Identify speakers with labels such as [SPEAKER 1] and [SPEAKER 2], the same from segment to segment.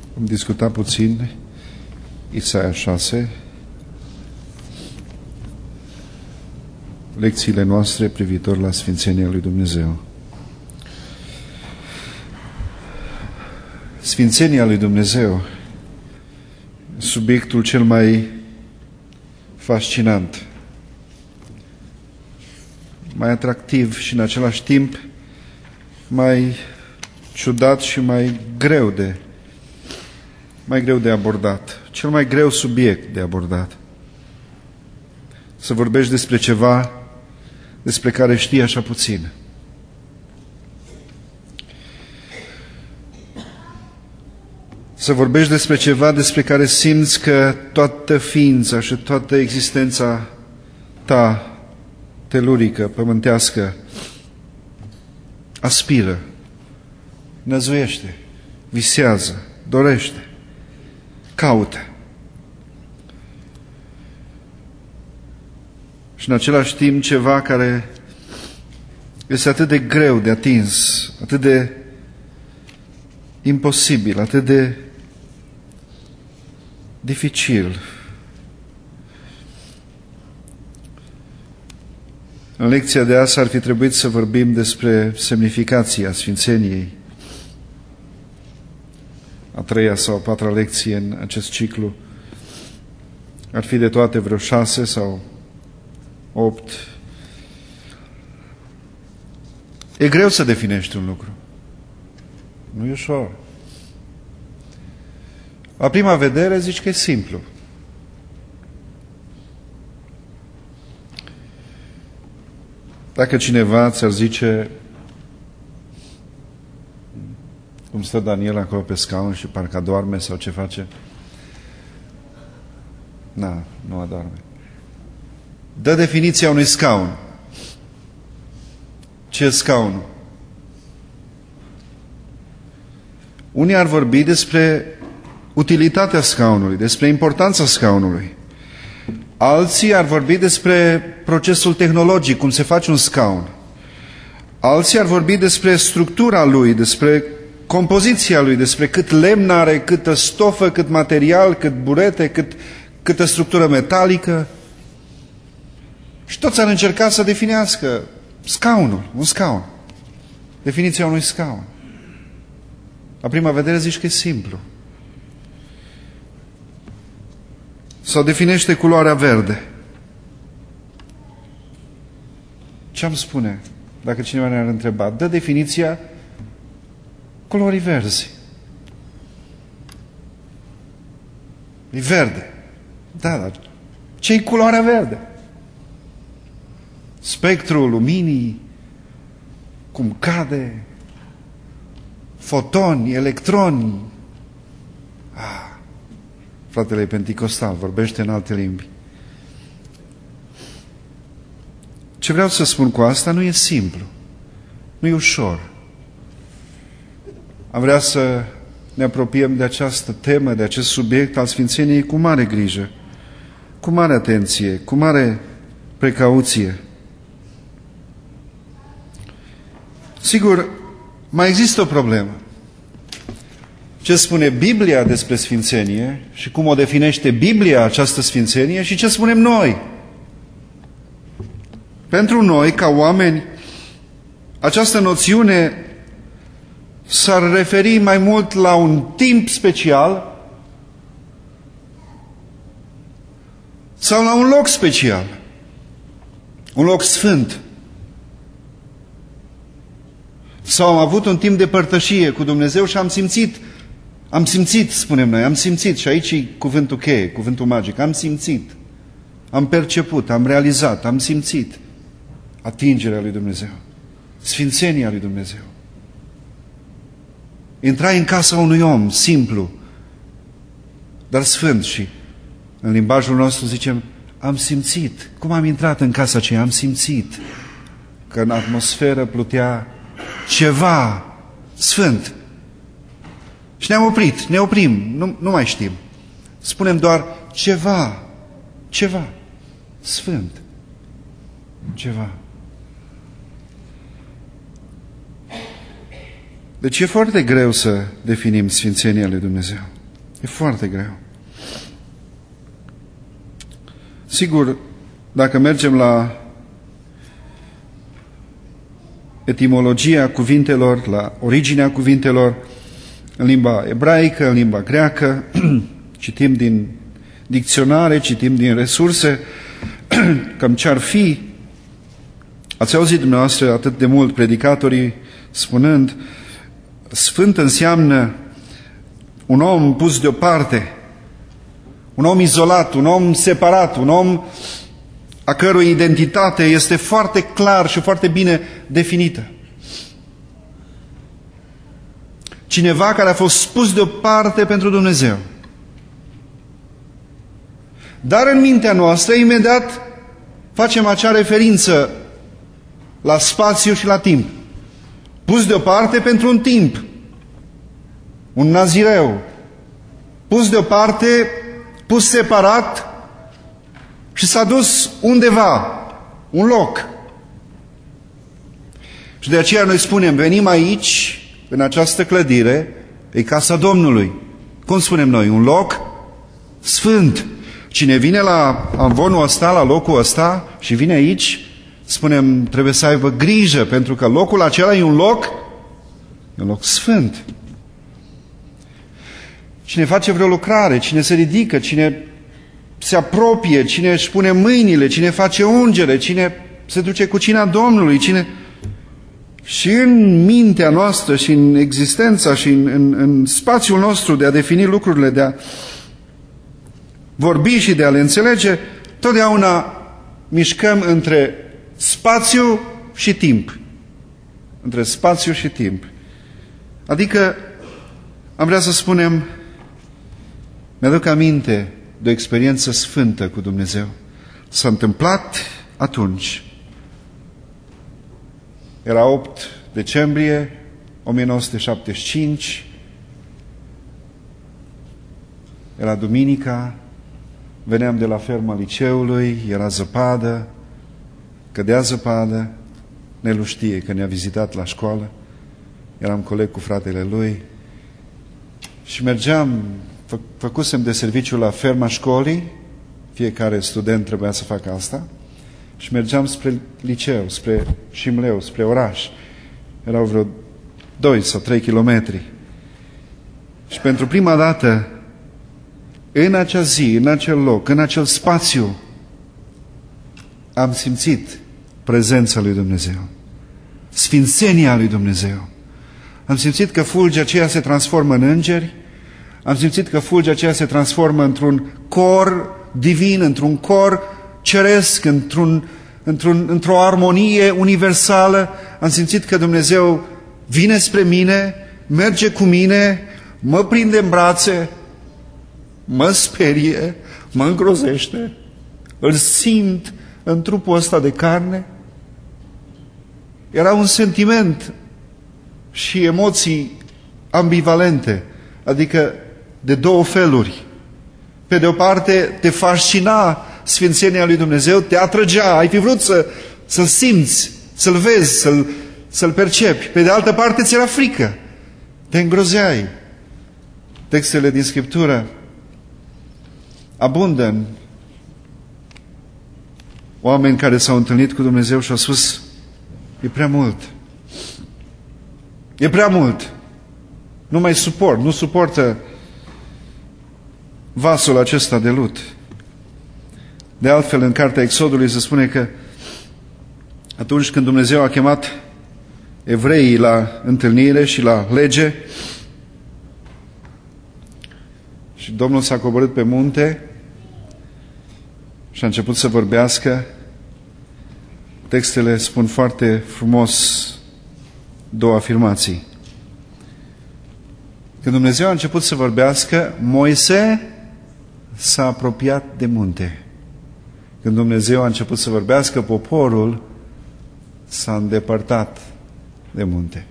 [SPEAKER 1] Am discutat puțin Isaia 6, lecțiile noastre privitor la Sfințenia lui Dumnezeu. Sfințenia lui Dumnezeu, subiectul cel mai fascinant, mai atractiv și în același timp mai ciudat și mai greu de abordat, cel mai greu subiect de abordat. Să vorbești despre ceva despre care știi așa puțin. Să vorbești despre ceva despre care simți că toată ființa și toată existența ta telurică, pământească, aspiră, năzuiește, visează, dorește, caută. Și în același timp ceva care este atât de greu de atins, atât de imposibil, atât de dificil. În lecția de azi ar fi trebuit să vorbim despre semnificația Sfințeniei. A treia sau a patra lecție în acest ciclu. Ar fi de toate vreo 6 sau 8. E greu să definești un lucru. Nu e ușor. La prima vedere zici că e simplu. Dacă cineva ți-ar zice, cum stă Daniel acolo pe scaun și parcă adorme sau ce face? Nu adorme. Dă definiția unui scaun. Ce e scaunul? Unii ar vorbi despre utilitatea scaunului, despre importanța scaunului. Alții ar vorbi despre procesul tehnologic, cum se face un scaun. Alții ar vorbi despre structura lui, despre compoziția lui, despre cât lemn are, câtă stofă, cât material, cât burete, câtă structură metalică. Și toți ar încerca să definească scaunul, un scaun. Definiția unui scaun. La prima vedere zici că e simplu. Sau definește culoarea verde. Ce am spune dacă cineva ne-ar întreba? Dă definiția culorii verzi. E verde. Da, dar ce-i culoarea verde? Spectrul luminii, cum cade, fotoni, electroni. Fratele Penticostal vorbește în alte limbi. Ce vreau să spun cu asta nu e simplu, nu e ușor. Am vrea să ne apropiem de această temă, de acest subiect al Sfințeniei cu mare grijă, cu mare atenție, cu mare precauție. Sigur, mai există o problemă. Ce spune Biblia despre Sfințenie și cum o definește Biblia această Sfințenie și ce spunem noi. Pentru noi, ca oameni, această noțiune s-ar referi mai mult la un timp special sau la un loc special, un loc sfânt. Sau am avut un timp de părtășie cu Dumnezeu și am simțit, spunem noi, am simțit, și aici e cuvântul cheie, cuvântul magic, am simțit, am perceput, am realizat, am simțit atingerea lui Dumnezeu, sfințenia lui Dumnezeu. Intrai în casa unui om simplu, dar sfânt, și în limbajul nostru zicem, am simțit. Cum am intrat în casa aceea? Am simțit că în atmosferă plutea ceva sfânt. Și ne oprim, nu mai știm. Spunem doar ceva sfânt, ceva. Deci e foarte greu să definim sfințenia lui Dumnezeu. E foarte greu. Sigur, dacă mergem la etimologia cuvintelor, la originea cuvintelor, în limba ebraică, în limba greacă, citim din dicționare, citim din resurse, cam ce-ar fi. Ați auzit dumneavoastră atât de mult predicatorii spunând, sfânt înseamnă un om pus deoparte, un om izolat, un om separat, un om a cărui identitate este foarte clar și foarte bine definită. Cineva care a fost pus deoparte pentru Dumnezeu. Dar în mintea noastră, imediat, facem acea referință la spațiu și la timp. Pus deoparte pentru un timp. Un nazireu. Pus deoparte, pus separat și s-a dus undeva, un loc. Și de aceea noi spunem, venim aici, în această clădire, e casa Domnului. Cum spunem noi? Un loc sfânt. Cine vine la amvonul ăsta, la locul ăsta și vine aici, spunem, trebuie să aibă grijă, pentru că locul acela e un loc sfânt. Cine face vreo lucrare, cine se ridică, cine se apropie, cine își pune mâinile, cine face ungere, cine se duce cu cina Domnului, cine... Și în mintea noastră și în existența și în spațiul nostru de a defini lucrurile, de a vorbi și de a le înțelege, totdeauna mișcăm între spațiu și timp. Între spațiu și timp. Adică, am vrea să spunem, mi-aduc aminte de o experiență sfântă cu Dumnezeu. S-a întâmplat atunci. Era 8 decembrie 1975. Era duminica. Veneam de la ferma liceului, era zăpadă, cădea zăpadă. Nelu știe că ne-a vizitat la școală. Eram coleg cu fratele lui. Și mergeam, făcusem de serviciu la ferma școlii. Fiecare student trebuia să facă asta. Și mergeam spre liceu, spre Șimleu, spre oraș. Erau vreo 2 sau 3 kilometri. Și pentru prima dată, în acea zi, în acel loc, în acel spațiu, am simțit prezența lui Dumnezeu. Sfințenia lui Dumnezeu. Am simțit că fulgea aceea se transformă în îngeri. Am simțit că fulgea aceea se într-un cor divin, într-un cor ceresc, într-o armonie universală. Am simțit că Dumnezeu vine spre mine, merge cu mine, mă prinde în brațe, mă sperie, mă îngrozește, îl simt în trupul ăsta de carne. Era un sentiment și emoții ambivalente, adică de două feluri. Pe de o parte te fascina sfințenia lui Dumnezeu, te atrăgea, ai fi vrut să-l simți, să-l vezi, să-l percepi. Pe de altă parte ți era frică, te îngrozeai. Textele din Scriptură abundă în oameni care s-au întâlnit cu Dumnezeu și au spus, e prea mult. E prea mult. Nu mai suport, nu suportă vasul acesta de lut. De altfel, în cartea Exodului se spune că atunci când Dumnezeu a chemat evreii la întâlnire și la lege și Domnul s-a coborât pe munte și a început să vorbească, textele spun foarte frumos două afirmații. Când Dumnezeu a început să vorbească, Moise s-a apropiat de munte. Când Dumnezeu a început să vorbească, poporul s-a îndepărtat de munte.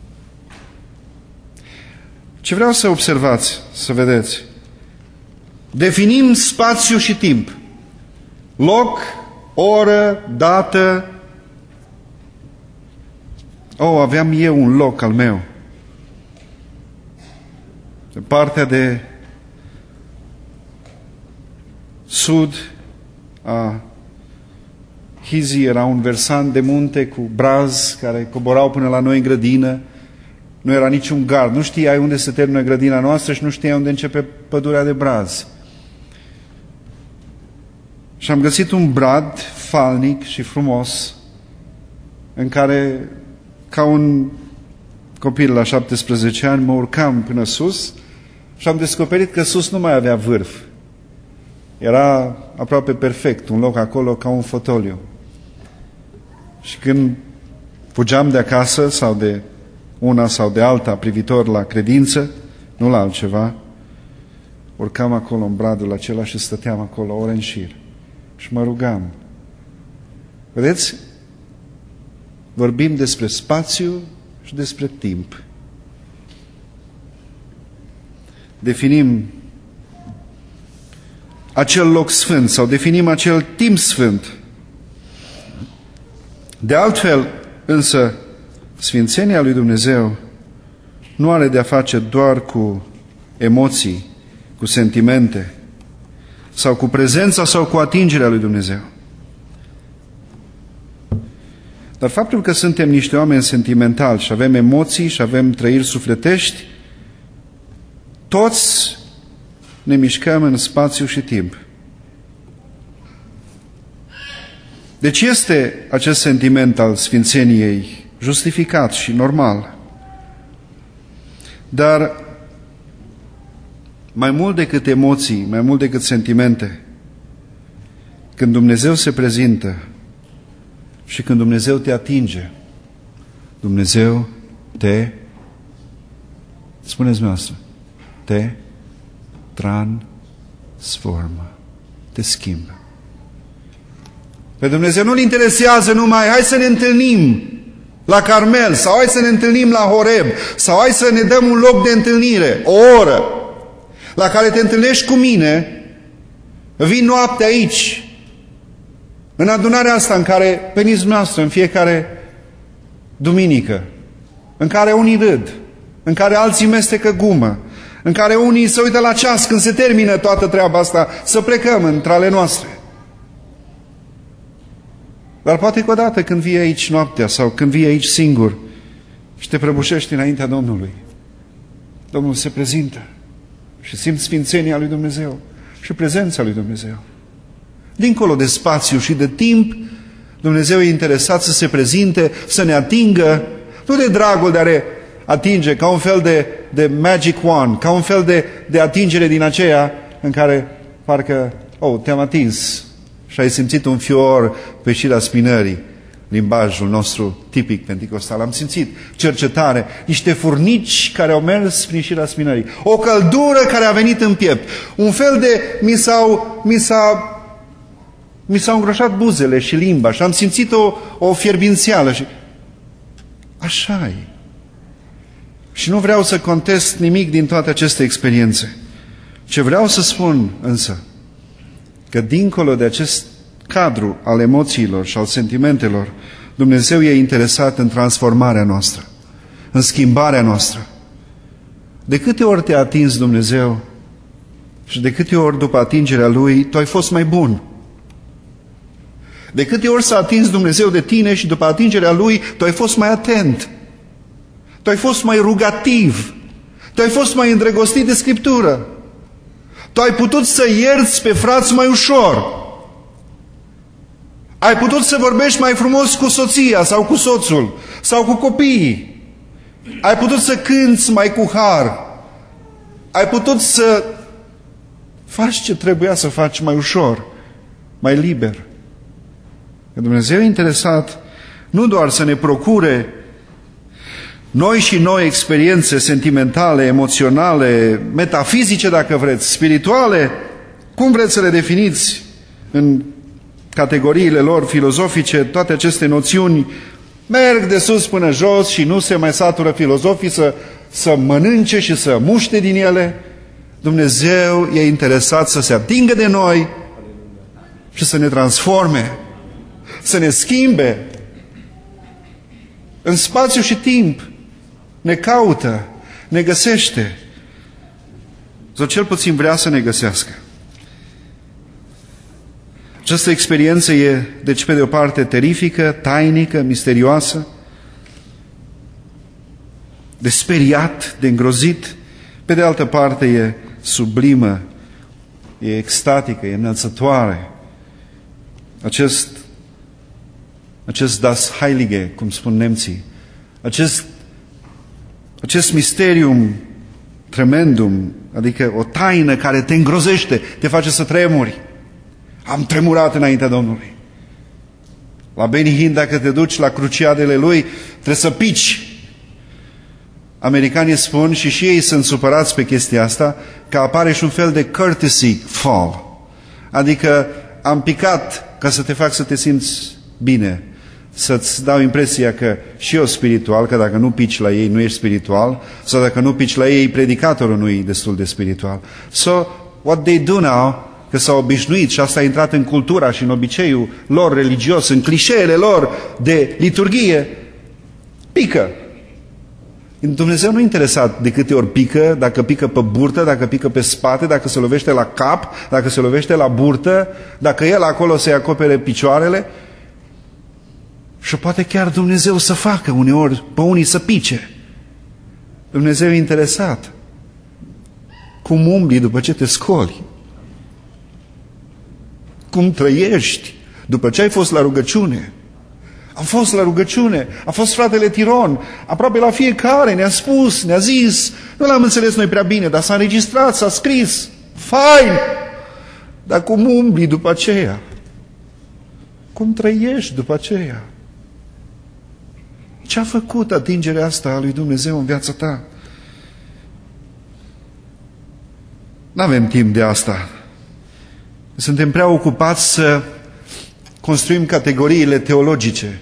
[SPEAKER 1] Ce vreau să observați, să vedeți? Definim spațiu și timp. Loc, oră, dată. Aveam eu un loc al meu. Partea de sud a Hizii era un versant de munte cu brazi care coborau până la noi în grădină. Nu era niciun gard. Nu știai unde se termină grădina noastră și nu știai unde începe pădurea de brazi. Și am găsit un brad falnic și frumos în care, ca un copil la 17 ani, mă urcam până sus și am descoperit că sus nu mai avea vârf. Era aproape perfect, un loc acolo ca un fotoliu. Și când fugeam de acasă sau de una sau de alta privitor la credință, nu la altceva, urcam acolo în bradul acela și stăteam acolo ore în șir. Și mă rugam. Vedeți? Vorbim despre spațiu și despre timp. Definim acel loc sfânt sau definim acel timp sfânt. De altfel, însă, sfințenia lui Dumnezeu nu are de-a face doar cu emoții, cu sentimente, sau cu prezența sau cu atingerea lui Dumnezeu. Dar faptul că suntem niște oameni sentimentali și avem emoții și avem trăiri sufletești, toți ne mișcăm în spațiu și timp. Deci este acest sentiment al sfințeniei justificat și normal. Dar mai mult decât emoții, mai mult decât sentimente, când Dumnezeu se prezintă și când Dumnezeu te atinge, Dumnezeu te, spuneți noastră, te transformă, te schimbă. Pe Dumnezeu nu-L interesează numai hai să ne întâlnim la Carmel sau hai să ne întâlnim la Horeb sau hai să ne dăm un loc de întâlnire, o oră la care te întâlnești cu mine, vin noapte aici, în adunarea asta în care veniți noastră în fiecare duminică, în care unii râd, în care alții mestecă gumă, în care unii se uită la ceas când se termină toată treaba asta, să plecăm între ale noastre. Dar poate că odată când vii aici noaptea sau când vii aici singur și te prăbușești înaintea Domnului, Domnul se prezintă și simți sfințenia lui Dumnezeu și prezența lui Dumnezeu. Dincolo de spațiu și de timp, Dumnezeu e interesat să se prezinte, să ne atingă, nu de dragul de a ne atinge, ca un fel de magic wand, ca un fel de atingere din aceea în care parcă, te-am atins și ai simțit un fior pe șira spinării, limbajul nostru tipic penticostal. Am simțit cercetare, niște furnici care au mers prin șira spinării, o căldură care a venit în piept, un fel de mi s-au îngroșat buzele și limba și am simțit o fierbințială și așa e. Și nu vreau să contest nimic din toate aceste experiențe. Ce vreau să spun însă, că dincolo de acest cadru al emoțiilor și al sentimentelor, Dumnezeu e interesat în transformarea noastră, în schimbarea noastră. De câte ori te-a atins Dumnezeu și de câte ori după atingerea Lui tu ai fost mai bun? De câte ori s-a atins Dumnezeu de tine și după atingerea Lui tu ai fost mai atent? Tu ai fost mai rugativ? Tu ai fost mai îndrăgostit de Scriptură? Tu ai putut să ierți pe frați mai ușor? Ai putut să vorbești mai frumos cu soția sau cu soțul sau cu copiii? Ai putut să cânți mai cu har? Ai putut să faci ce trebuia să faci mai ușor, mai liber? Că Dumnezeu e interesat nu doar să ne procure noi și noi experiențe sentimentale, emoționale, metafizice, dacă vreți, spirituale, cum vreți să le definiți în categoriile lor filozofice, toate aceste noțiuni merg de sus până jos și nu se mai satură filozofii să mănânce și să muște din ele. Dumnezeu e interesat să se atingă de noi și să ne transforme, să ne schimbe. În spațiu și timp ne caută, ne găsește, sau cel puțin vrea să ne găsească. Această experiență e, deci, pe de o parte, terifică, tainică, misterioasă, de speriat, de îngrozit. Pe de altă parte, e sublimă, e extatică, e înălțătoare. Acest das Heilige, cum spun nemții, acest mysterium tremendum, adică o taină care te îngrozește, te face să tremuri. Am tremurat înaintea Domnului. La Benny Hinn, dacă te duci la cruciadele lui, trebuie să pici. Americanii spun, și ei sunt supărați pe chestia asta, că apare și un fel de courtesy fall. Adică am picat ca să te fac să te simți bine, să-ți dau impresia că și eu spiritual, că dacă nu pici la ei nu ești spiritual, sau dacă nu pici la ei, predicatorul nu e destul de spiritual. So, what they do now, că s-au obișnuit și asta a intrat în cultura și în obiceiul lor religios, în clișeele lor de liturghie, pică. Dumnezeu nu e interesat de câte ori pică, dacă pică pe burtă, dacă pică pe spate, dacă se lovește la cap, dacă se lovește la burtă, dacă el acolo să-i acopere picioarele. Și poate chiar Dumnezeu să facă uneori pe unii să pice. Dumnezeu e interesat. Cum umbli după ce te scoli? Cum trăiești după ce ai fost la rugăciune? Am fost la rugăciune, a fost fratele Tiron, aproape la fiecare ne-a spus, ne-a zis, nu l-am înțeles noi prea bine, dar s-a înregistrat, s-a scris, fain! Dar cum umbli după aceea? Cum trăiești după aceea? Ce a făcut atingerea asta a lui Dumnezeu în viața ta? N-avem timp de asta. Suntem prea ocupați să construim categoriile teologice.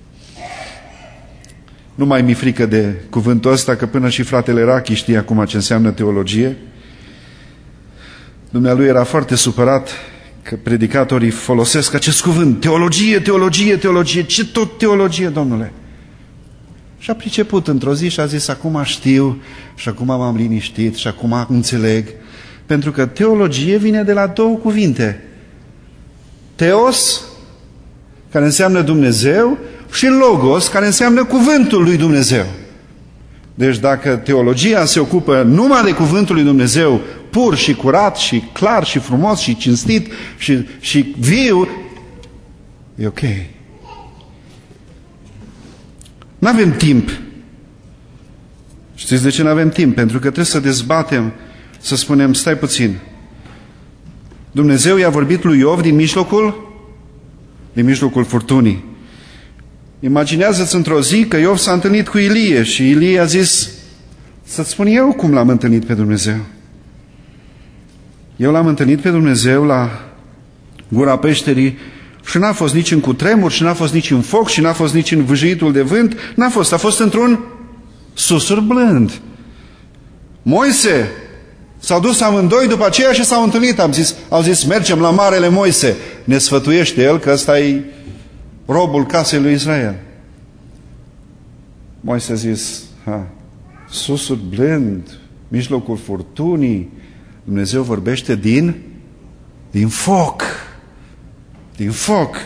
[SPEAKER 1] Nu mai mi frică de cuvântul ăsta, că până și fratele Rachi știe acum ce înseamnă teologie. Dumnealui era foarte supărat că predicatorii folosesc acest cuvânt. Teologie, teologie, teologie. Ce tot teologie, domnule? Și a priceput într-o zi și a zis, acum știu și acum m-am liniștit și acum înțeleg. Pentru că teologie vine de la două cuvinte. Teos, care înseamnă Dumnezeu, și Logos, care înseamnă cuvântul lui Dumnezeu. Deci dacă teologia se ocupă numai de cuvântul lui Dumnezeu, pur și curat și clar și frumos și cinstit și viu, e ok. N-avem timp. Știți de ce n-avem timp? Pentru că trebuie să dezbatem, să spunem, stai puțin. Dumnezeu i-a vorbit lui Iov din mijlocul furtunii. Imaginează-ți într-o zi că Iov s-a întâlnit cu Ilie și Ilie a zis, să-ți spun eu cum l-am întâlnit pe Dumnezeu. Eu l-am întâlnit pe Dumnezeu la gura peșterii și n-a fost nici în cutremur, și n-a fost nici în foc, și n-a fost nici în vâjâitul de vânt, a fost într-un susur blând. Moise s-au dus amândoi după aceea și s-au întâlnit. Au zis, mergem la Marele Moise. Ne sfătuiește el că ăsta e robul casei lui Israel. Moise a zis, susur blând, mijlocul furtunii, Dumnezeu vorbește din foc. Din foc.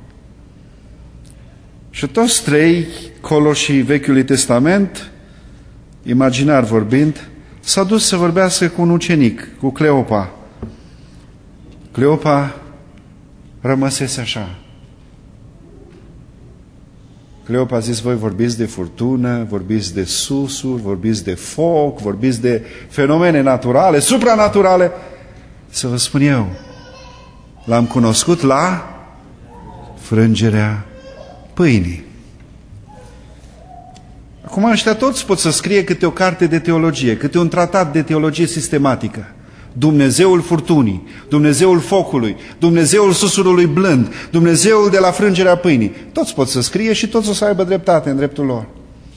[SPEAKER 1] Și toți trei, coloșii Vechiului Testament, imaginar vorbind, s-a dus să vorbească cu un ucenic, cu Cleopa. Cleopa rămăsese așa. Cleopa a zis, voi vorbiți de furtună, vorbiți de susuri, vorbiți de foc, vorbiți de fenomene naturale, supranaturale. Să vă spun eu, l-am cunoscut la frângerea pâinii. Acum ăștia toți pot să scrie câte o carte de teologie, câte un tratat de teologie sistematică. Dumnezeul furtunii, Dumnezeul focului, Dumnezeul susurului blând, Dumnezeul de la frângerea pâinii. Toți pot să scrie și toți o să aibă dreptate în dreptul lor.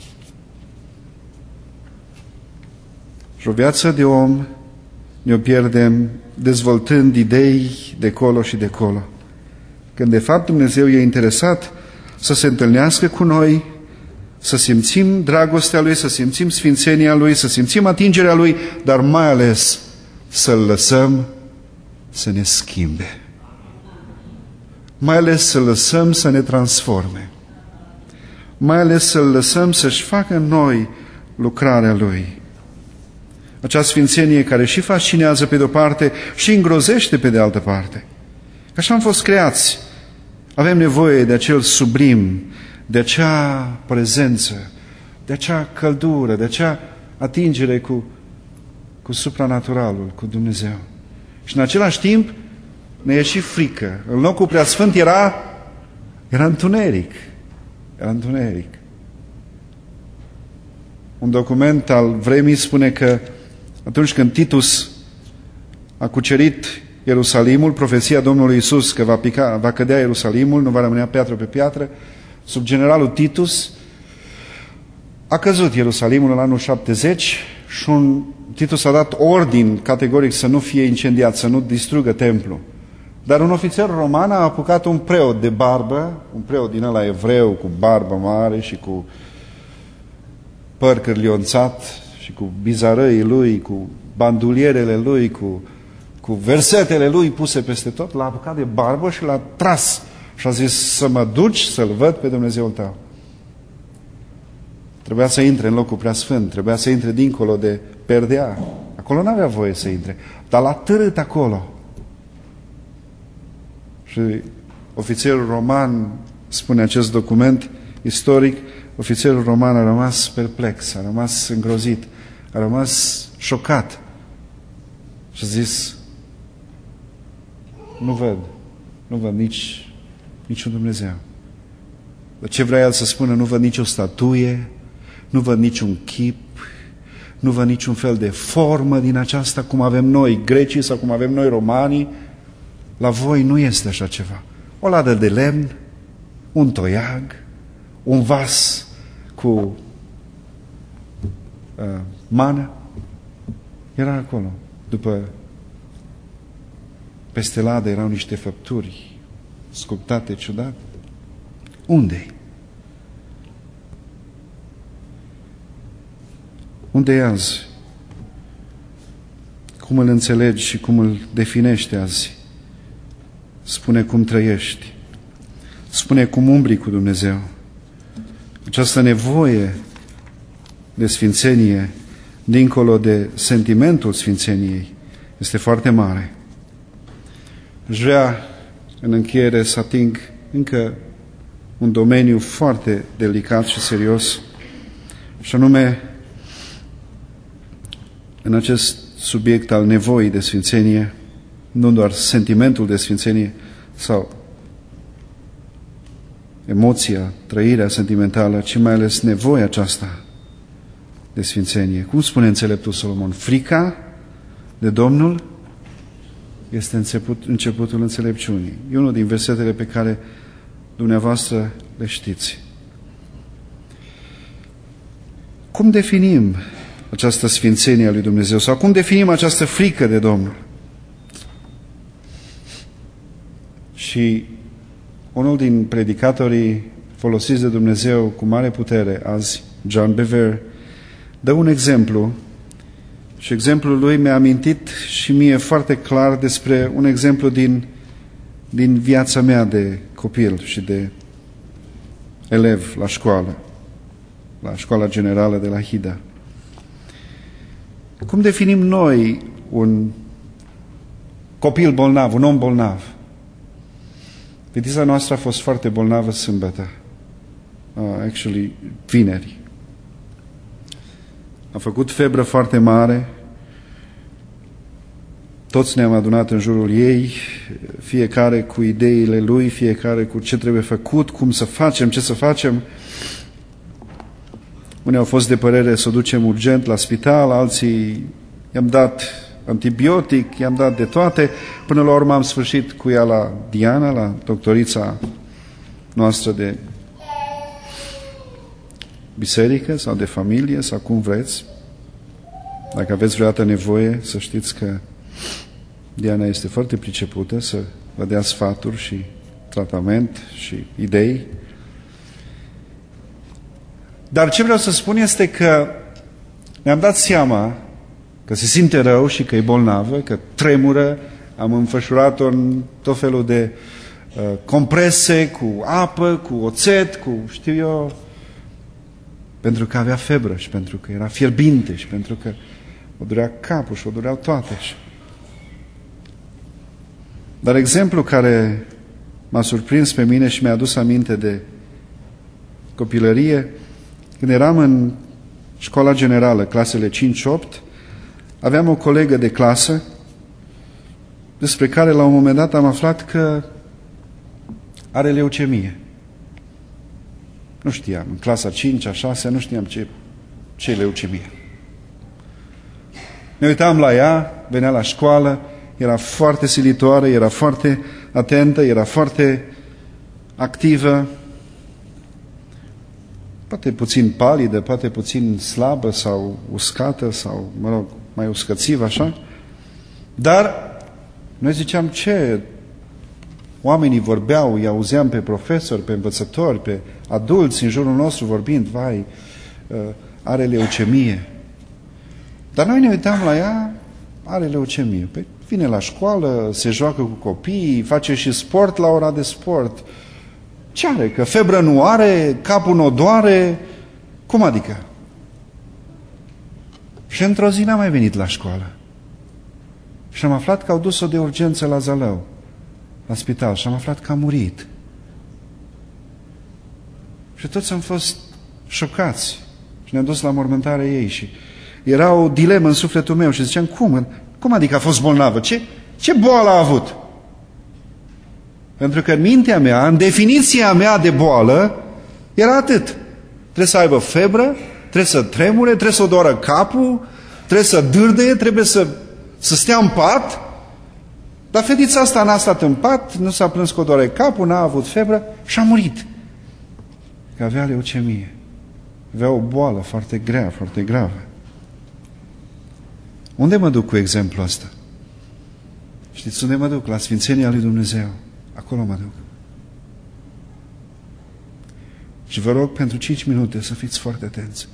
[SPEAKER 1] Și o viață de om ne-o pierdem dezvoltând idei de colo și de colo. Când de fapt Dumnezeu e interesat să se întâlnească cu noi, să simțim dragostea Lui, să simțim sfințenia Lui, să simțim atingerea Lui, dar mai ales să-L lăsăm să ne schimbe. mai ales să lăsăm să ne transforme, mai ales să-L lăsăm să-și facă în noi lucrarea Lui. Acea sfințenie care și fascinează pe de-o parte și îngrozește pe de altă parte. Că așa am fost creați. Avem nevoie de acel sublim, de acea prezență, de acea căldură, de acea atingere cu supranaturalul, cu Dumnezeu. Și în același timp ne e și frică. În locul preasfânt era întuneric. Era întuneric. Un document al vremii spune că atunci când Titus a cucerit Ierusalimul, profeția Domnului Iisus că va cădea Ierusalimul, nu va rămânea piatră pe piatră, sub generalul Titus, a căzut Ierusalimul în anul 70 și Titus a dat ordin categoric să nu fie incendiat, să nu distrugă templul. Dar un ofițer roman a apucat un preot de barbă, un preot din ăla evreu cu barbă mare și cu păr cârlionțat și cu bizarăii lui, cu bandulierele lui, cu versetele lui puse peste tot, l-a apucat de barbă și l-a tras și a zis să mă duci să-L văd pe Dumnezeul tău. Trebuia să intre în locul preasfânt, trebuia să intre dincolo de perdea. Acolo n-avea voie să intre, dar l-a târât acolo. Și ofițerul roman, spune acest document istoric, ofițerul roman a rămas perplex, a rămas îngrozit, a rămas șocat și a zis: nu văd niciun Dumnezeu. Dar ce vrea el să spună? Nu văd nicio statuie, nu văd niciun chip, nu văd niciun fel de formă din aceasta cum avem noi grecii sau cum avem noi romanii. La voi nu este așa ceva. O ladă de lemn, un toiag, un vas cu mană. Era acolo. Peste ladă erau niște făpturi sculptate ciudat. Unde-i? Unde e azi? Cum îl înțelegi și cum îl definești azi? Spune cum trăiești. Spune cum umbli cu Dumnezeu. Această nevoie de sfințenie, dincolo de sentimentul sfințeniei, este foarte mare. Aș vrea, în încheiere, să ating încă un domeniu foarte delicat și serios, și anume în acest subiect al nevoii de sfințenie, nu doar sentimentul de sfințenie sau emoția, trăirea sentimentală, ci mai ales nevoia aceasta de sfințenie. Cum spune înțeleptul Solomon? Frica de Domnul este începutul înțelepciunii. E unul din versetele pe care dumneavoastră le știți. Cum definim această sfințenie a lui Dumnezeu? Sau cum definim această frică de Domnul? Și unul din predicatorii folosiți de Dumnezeu cu mare putere azi, John Bevere, dă un exemplu și exemplul lui mi-a amintit și mie foarte clar despre un exemplu din viața mea de copil și de elev la școala generală de la Hida. Cum definim noi un copil bolnav, un om bolnav? Fetița noastră a fost foarte bolnavă sâmbătă, vineri. A făcut febră foarte mare, toți ne-am adunat în jurul ei, fiecare cu ideile lui, fiecare cu ce trebuie făcut, cum să facem, ce să facem. Unii au fost de părere să o ducem urgent la spital, alții i-am dat antibiotic, i-am dat de toate. Până la urmă am sfârșit cu ea la Diana, la doctorița noastră de biserică sau de familie sau cum vreți. Dacă aveți vreodată nevoie, să știți că Diana este foarte pricepută să vă dea sfaturi și tratament și idei. Dar ce vreau să spun este că mi-am dat seama că se simte rău și că e bolnavă, că tremură. Am înfășurat-o în tot felul de comprese cu apă, cu oțet, cu știu eu, pentru că avea febră și pentru că era fierbinte și pentru că o durea capul și o dureau toate. Dar exemplul care m-a surprins pe mine și mi-a adus aminte de copilărie, când eram în școala generală, clasele 5-8, aveam o colegă de clasă despre care la un moment dat am aflat că are leucemie. Nu știam, în clasa 5-a, 6-a, nu știam ce e leucemie. Ne uitam la ea, venea la școală, era foarte silitoare, era foarte atentă, era foarte activă, poate puțin palidă, poate puțin slabă sau uscată sau, mă rog, mai uscățivă, așa. Dar noi ziceam ce oamenii vorbeau, îi auzeam pe profesori, pe învățători, pe adulți în jurul nostru vorbind, vai, are leucemie. Dar noi ne uitam la ea, are leucemie. Păi vine la școală, se joacă cu copiii, face și sport la ora de sport. Ce are? Că febră nu are, capul nu doare? Cum adică? Și într-o zi n-a mai venit la școală. Și am aflat că au dus-o de urgență la Zalău, la spital, și am aflat că a murit. Și toți am fost șocați. Și ne-am dus la mormântarea ei și era o dilemă în sufletul meu și ziceam, cum adică a fost bolnavă? Ce boală a avut? Pentru că în mintea mea, în definiția mea de boală, era atât. Trebuie să aibă febră, trebuie să tremure, trebuie să o doară capul, trebuie să dârdăie, trebuie să stea în pat. Dar fetița asta n-a stat în pat, nu s-a plâns că o doare capul, n-a avut febră și a murit. Că avea leucemie. Avea o boală foarte grea, foarte gravă. Unde mă duc cu exemplul ăsta? Știți unde mă duc? La Sfințenia lui Dumnezeu. Acolo mă duc. Și vă rog pentru 5 minute să fiți foarte atenți.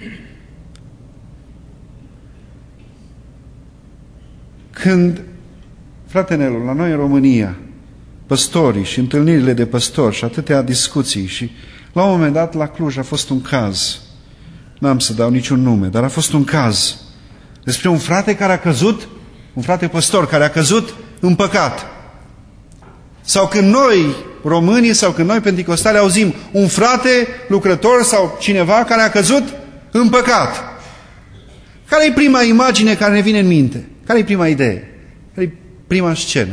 [SPEAKER 1] Când, frate Nelu, la noi în România, păstorii și întâlnirile de păstori și atâtea discuții și la un moment dat la Cluj a fost un caz, n-am să dau niciun nume, dar a fost un caz despre un frate care a căzut, un frate păstor care a căzut în păcat. Sau când noi, românii, sau când noi, penticostali, auzim un frate lucrător sau cineva care a căzut în păcat. Care e prima imagine care ne vine în minte? Care e prima idee? Care e prima scenă?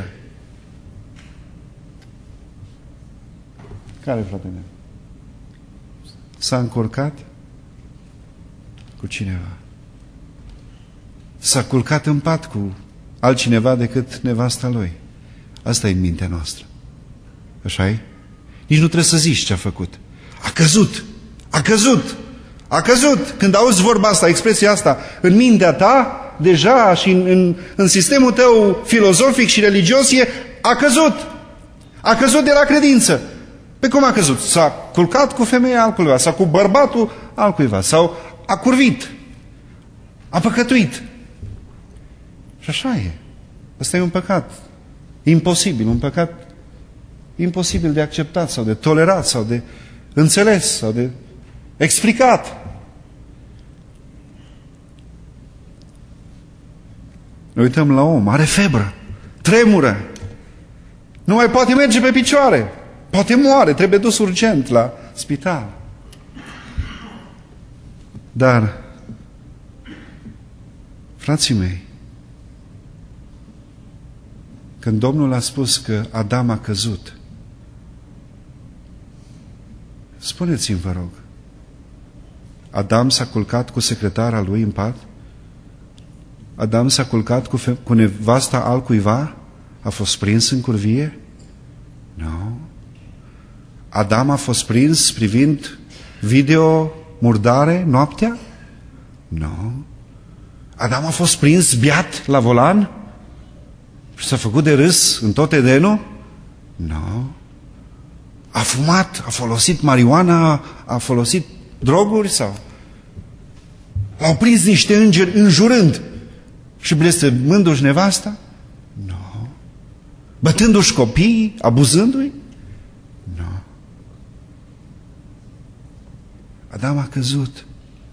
[SPEAKER 1] Care, frate meu? S-a încurcat cu cineva. S-a culcat în pat cu altcineva decât nevasta lui. Asta e în mintea noastră. Așa-i? Nici nu trebuie să zici ce a făcut. A căzut! A căzut! A căzut! Când auzi vorba asta, expresia asta, în mintea ta, deja și în sistemul tău filozofic și religios e a căzut! A căzut de la credință. Pe cum a căzut? S-a culcat cu femeia altcuiva, sau cu bărbatul altcuiva, sau a curvit, a păcătuit. Și așa e. Ăsta e un păcat imposibil, un păcat imposibil de acceptat sau de tolerat sau de înțeles sau de explicat. Ne uităm la om, are febră, tremură, nu mai poate merge pe picioare, poate moare, trebuie dus urgent la spital. Dar, frații mei, când Domnul a spus că Adam a căzut, spuneți-mi, vă rog, Adam s-a culcat cu secretara lui în pat? Adam s-a culcat cu nevasta altcuiva? A fost prins în curvie? Nu. Adam a fost prins privind video murdare noaptea? Nu. Adam a fost prins beat la volan? Și s-a făcut de râs în tot Edenul? Nu. A fumat, a folosit marihuana, a folosit droguri sau? L-au prins niște îngeri înjurând și blestemându-și nevasta? Nu. Bătându-și copiii? Abuzându-i? Nu. Adam a căzut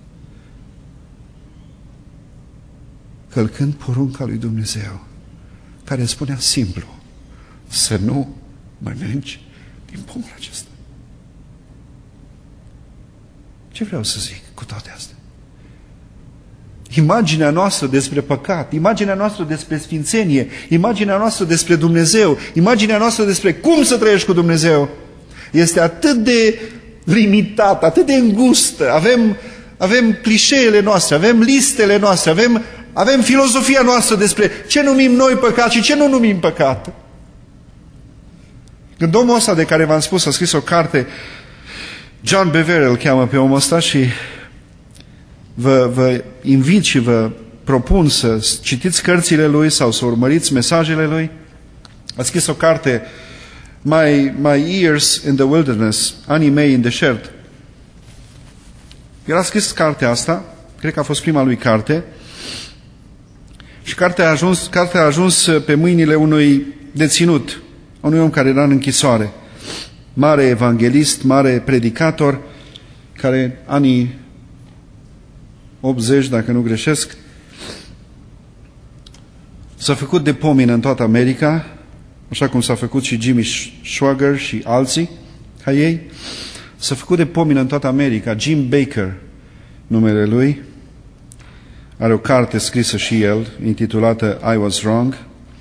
[SPEAKER 1] călcând porunca lui Dumnezeu, care spunea simplu: să nu mănânci din pomul acesta. Ce vreau să zic cu toate astea? Imaginea noastră despre păcat, imaginea noastră despre sfințenie, imaginea noastră despre Dumnezeu, imaginea noastră despre cum să trăiești cu Dumnezeu este atât de limitată, atât de îngustă. Avem clișeele noastre, avem listele noastre, avem filozofia noastră despre ce numim noi păcat și ce nu numim păcat. Când omul ăsta de care v-am spus a scris o carte, John Bevere îl cheamă pe omul ăsta, și vă invit și vă propun să citiți cărțile lui sau să urmăriți mesajele lui. A scris o carte, My Years in the Wilderness, anii mei în deșert. El a scris cartea asta, cred că a fost prima lui carte, și cartea a ajuns pe mâinile unui deținut, unui om care era în închisoare, mare evanghelist, mare predicator, care anii 80, dacă nu greșesc, s-a făcut de pomină în toată America, așa cum s-a făcut și Jimmy Swaggart și alții ca ei. S-a făcut de pomină în toată America. Jim Bakker, numele lui, are o carte scrisă și el, intitulată I Was Wrong.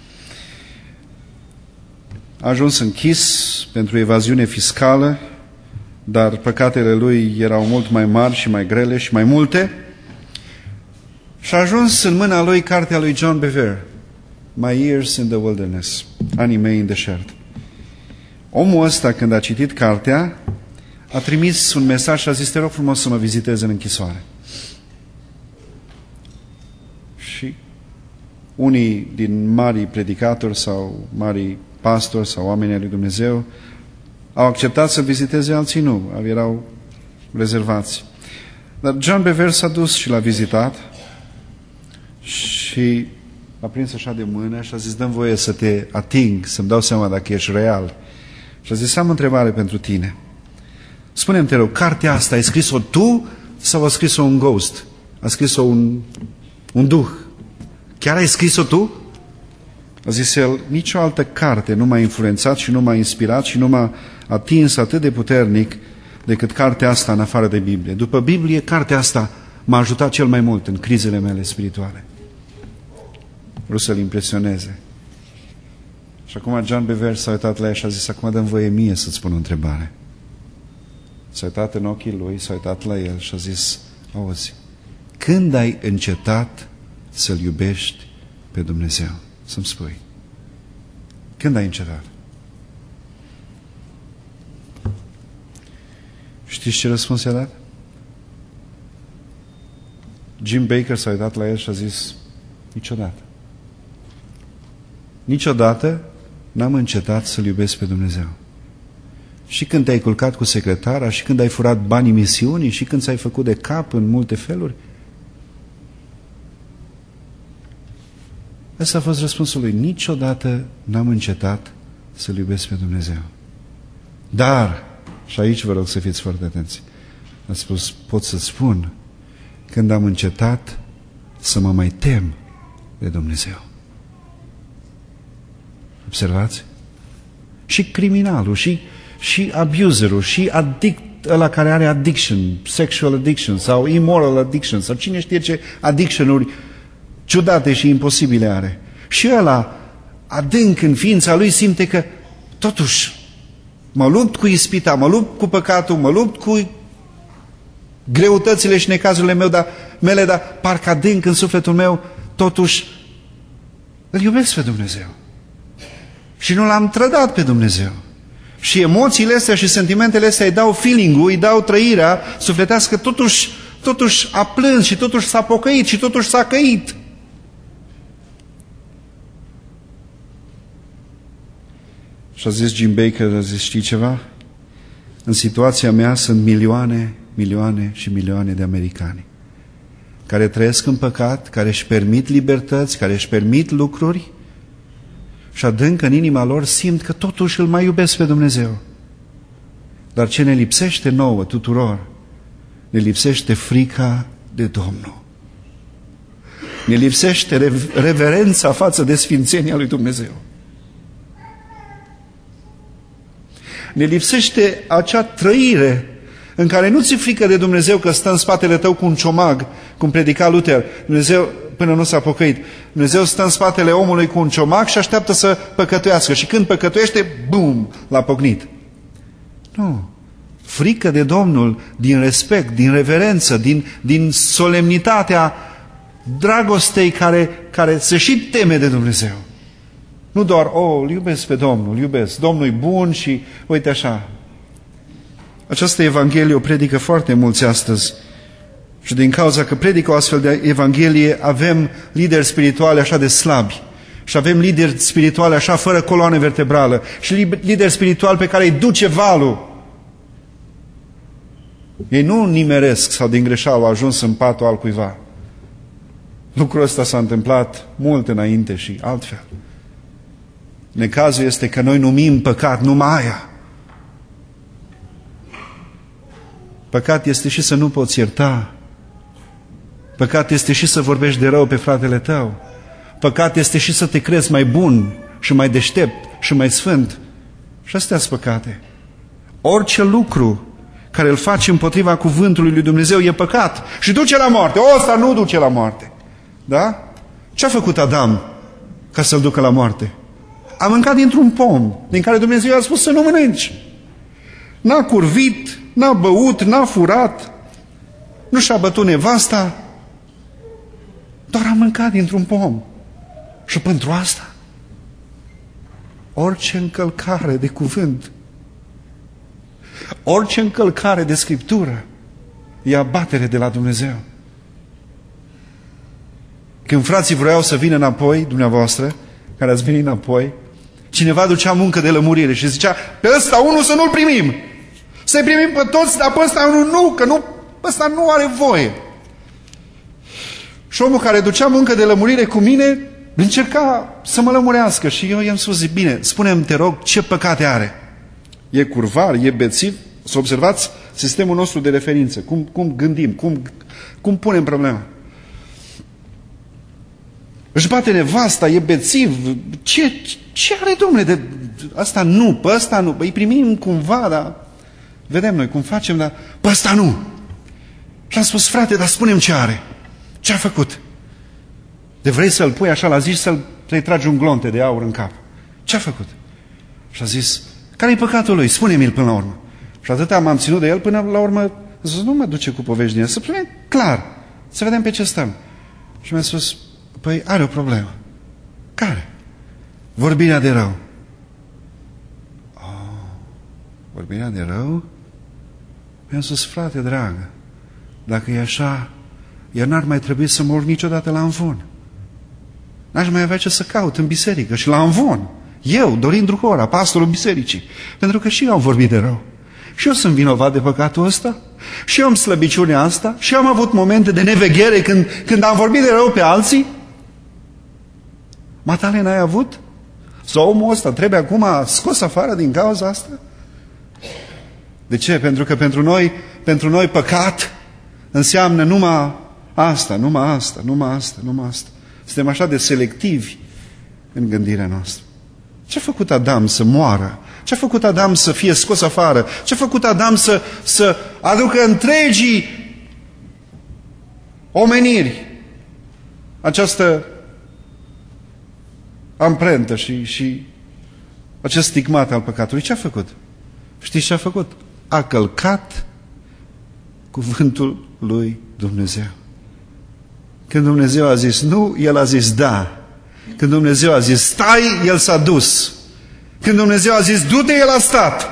[SPEAKER 1] A ajuns închis pentru evaziune fiscală, dar păcatele lui erau mult mai mari și mai grele și mai multe. Și a ajuns în mâna lui cartea lui John Bevere, My Years in the Wilderness, anii mei în deșert. Omul ăsta, când a citit cartea, a trimis un mesaj și a zis: te rog frumos să mă vizitezi în închisoare. Și unii din marii predicatori sau marii pastori sau oamenii lui Dumnezeu au acceptat să viziteze, alții nu, erau rezervați. Dar John Bevere s-a dus și l-a vizitat și l-a prins așa de mână și a zis: dă-mi voie să te ating, să-mi dau seama dacă ești real. Și a zis: am o întrebare pentru tine. Spune-mi, te rog, cartea asta ai scris-o tu sau a scris-o un ghost? A scris-o un duh? Chiar ai scris-o tu? A zis el: nicio altă carte nu m-a influențat și nu m-a inspirat și nu m-a atins atât de puternic decât cartea asta, în afară de Biblie. După Biblie, cartea asta m-a ajutat cel mai mult în crizele mele spirituale. Vreau să-l impresioneze. Și acum John Bevere s-a uitat la ea și a zis: acum dă-mi voie mie să-ți spun o întrebare. S-a uitat în ochii lui, s-a uitat la el și a zis: auzi, când ai încetat să-L iubești pe Dumnezeu? Să-mi spui. Când ai încetat? Știți ce răspuns i-a dat? Jim Bakker s-a uitat la el și a zis: niciodată. Niciodată n-am încetat să-L iubesc pe Dumnezeu. Și când te-ai culcat cu secretara, și când ai furat banii misiunii, și când ți-ai făcut de cap în multe feluri. Ăsta a fost răspunsul lui: niciodată n-am încetat să-L iubesc pe Dumnezeu. Dar, și aici vă rog să fiți foarte atenți, a spus: pot să spun când am încetat să mă mai tem de Dumnezeu. Observați? Și criminalul, și abuserul, și ăla care are addiction, sexual addiction sau immoral addiction sau cine știe ce addiction-uri ciudate și imposibile are. Și ăla, adânc în ființa lui, simte că totuși mă lupt cu ispita, mă lupt cu păcatul, mă lupt cu greutățile și necazurile mele, dar parcă adânc în sufletul meu totuși îl iubesc pe Dumnezeu. Și nu l-am trădat pe Dumnezeu. Și emoțiile astea și sentimentele astea îi dau feeling-ul, îi dau trăirea sufletească, totuși a plâns și totuși s-a pocăit și totuși s-a căit. Și a zis Jim Bakker, a zis: știi ceva? În situația mea sunt milioane și milioane de americani care trăiesc în păcat, care își permit libertăți, care își permit lucruri și adânc în inima lor simt că totuși îl mai iubesc pe Dumnezeu. Dar ce ne lipsește nouă tuturor? Ne lipsește frica de Domnul. Ne lipsește reverența față de sfințenia lui Dumnezeu. Ne lipsește acea trăire în care nu ți-e frică de Dumnezeu că stă în spatele tău cu un ciomag, cum predica Luther. Dumnezeu, până nu s-a pocăit, Dumnezeu stă în spatele omului cu un ciomag și așteaptă să păcătuiască. Și când păcătuiește, bum, l-a pocnit. Nu. Frică de Domnul, din respect, din reverență, din solemnitatea dragostei care se și teme de Dumnezeu. Nu doar, îl iubesc pe Domnul, îl iubesc. Domnul e bun și uite așa. Această Evanghelie o predică foarte mulți astăzi. Și din cauza că predică o astfel de Evanghelie, avem lideri spirituali așa de slabi. Și avem lideri spirituali așa fără coloană vertebrală. Și lideri spirituali pe care îi duce valul. Ei nu nimeresc sau din greșeală au ajuns în patul altcuiva. Lucrul ăsta s-a întâmplat mult înainte și altfel. Necazul este că noi numim păcat numai aia. Păcat este și să nu poți ierta. Păcat este și să vorbești de rău pe fratele tău. Păcat este și să te crezi mai bun și mai deștept și mai sfânt. Și astea sunt păcate. Orice lucru care îl faci împotriva cuvântului lui Dumnezeu e păcat și duce la moarte. Ăsta nu duce la moarte. Da? Ce a făcut Adam ca să-l ducă la moarte? A mâncat dintr-un pom din care Dumnezeu i-a spus să nu mănânci. N-a curvit, n-a băut, n-a furat, nu și-a bătut nevasta, doar a mâncat dintr-un pom. Și pentru asta, orice încălcare de cuvânt, orice încălcare de Scriptură, e abatere de la Dumnezeu. Când frații vreau să vină înapoi, dumneavoastră, care ați venit înapoi, cineva ducea muncă de lămurire și zicea, pe ăsta unul să nu-l primim. Să-i primim pe toți, dar pe ăsta unul nu, că nu, ăsta nu are voie. Și omul care ducea muncă de lămurire cu mine încerca să mă lămurească și eu i-am spus, zic, bine, spune-mi, te rog, ce păcate are? E curvar, e bețiv? Să observați sistemul nostru de referință, cum gândim, cum punem problema. Își bate nevasta, e bețiv, ce are, domnule, de asta nu, pe ăsta nu, îi primim cumva, dar vedem noi cum facem, dar pe ăsta nu. Și am spus, frate, dar spune-mi ce are, ce a făcut? De vrei să-l pui așa la zi și să-i tragi un glonte de aur în cap. Ce a făcut? Și a zis, care-i păcatul lui? Spune-mi-l până la urmă. Și atâta m-am ținut de el până la urmă, zis, nu mă duce cu povești din el, să spune clar, să vedem pe ce stăm. Și mi-a spus, păi are o problemă. Care? Vorbirea de rău. Vorbirea de rău? Mi-am spus, frate dragă, dacă e așa, eu n-ar mai trebui să mor niciodată la învon. N-aș mai avea ce să caut în biserică și la învon. Eu, Dorin Druhora, pastorul bisericii, pentru că și eu am vorbit de rău. Și eu sunt vinovat de păcatul ăsta, și eu am slăbiciunea asta, și eu am avut momente de neveghere când am vorbit de rău pe alții. Matale, n-ai avut? Sau omul ăsta trebuie acum scos afară din cauza asta? De ce? Pentru că pentru noi păcat înseamnă numai asta, numai asta, numai asta, numai asta. Suntem așa de selectivi în gândirea noastră. Ce a făcut Adam să moară? Ce a făcut Adam să fie scos afară? Ce a făcut Adam să aducă întregii omeniri această amprentă și acest stigmat al păcatului? Ce a făcut? Știți ce a făcut? A călcat cuvântul lui Dumnezeu. Când Dumnezeu a zis nu, El a zis da. Când Dumnezeu a zis stai, El s-a dus. Când Dumnezeu a zis du-te, El a stat.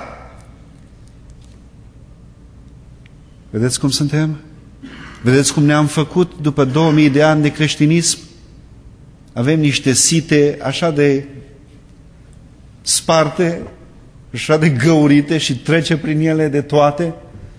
[SPEAKER 1] Vedeți cum suntem? Vedeți cum ne-am făcut după 2000 de ani de creștinism? Avem niște site așa de sparte, așa de găurite și trece prin ele de toate.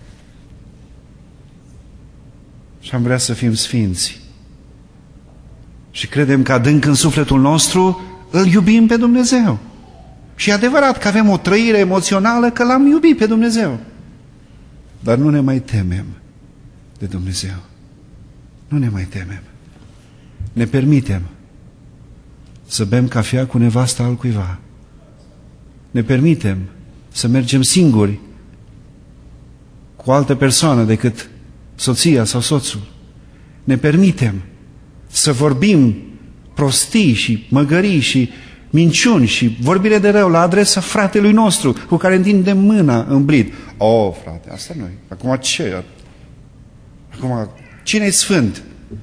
[SPEAKER 1] Și am vrea să fim sfinți. Și credem că adânc în sufletul nostru îl iubim pe Dumnezeu. Și e adevărat că avem o trăire emoțională că l-am iubit pe Dumnezeu. Dar nu ne mai temem de Dumnezeu. Nu ne mai temem. Ne permitem să bem cafea cu nevasta altcuiva. Ne permitem să mergem singuri cu o altă persoană decât soția sau soțul. Ne permitem să vorbim prostii și măgării și minciuni și vorbire de rău la adresa fratelui nostru cu care întindem mâna în blid. Oh, frate, asta nu-i. Acum ce? Acum, cine e sfânt?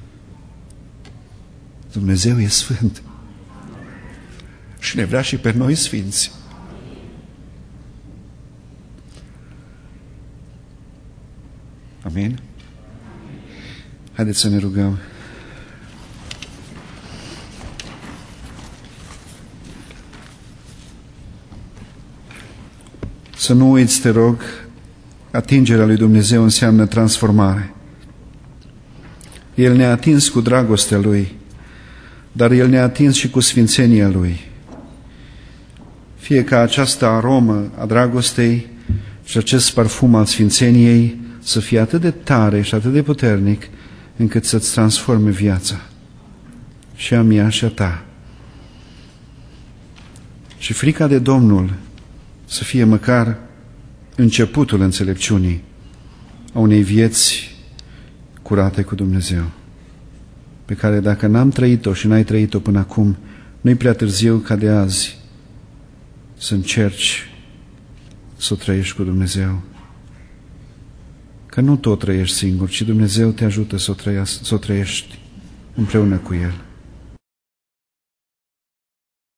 [SPEAKER 1] Dumnezeu e sfânt. Și ne vrea și pe noi sfinți. Amin? Haideți să ne rugăm. Să nu uiți, te rog, atingerea lui Dumnezeu înseamnă transformare. El ne-a atins cu dragostea Lui, dar El ne-a atins și cu sfințenia Lui. Fie ca această aromă a dragostei și acest parfum al sfințeniei să fie atât de tare și atât de puternic încât să-ți transforme viața, și a mea și a ta. Și frica de Domnul să fie măcar începutul înțelepciunii a unei vieți curate cu Dumnezeu, pe care dacă n-am trăit-o și n-ai trăit-o până acum, nu-i prea târziu ca de azi să încerci să o trăiești cu Dumnezeu. Că nu tu o trăiești singur, ci Dumnezeu te ajută să o trăiești împreună cu El.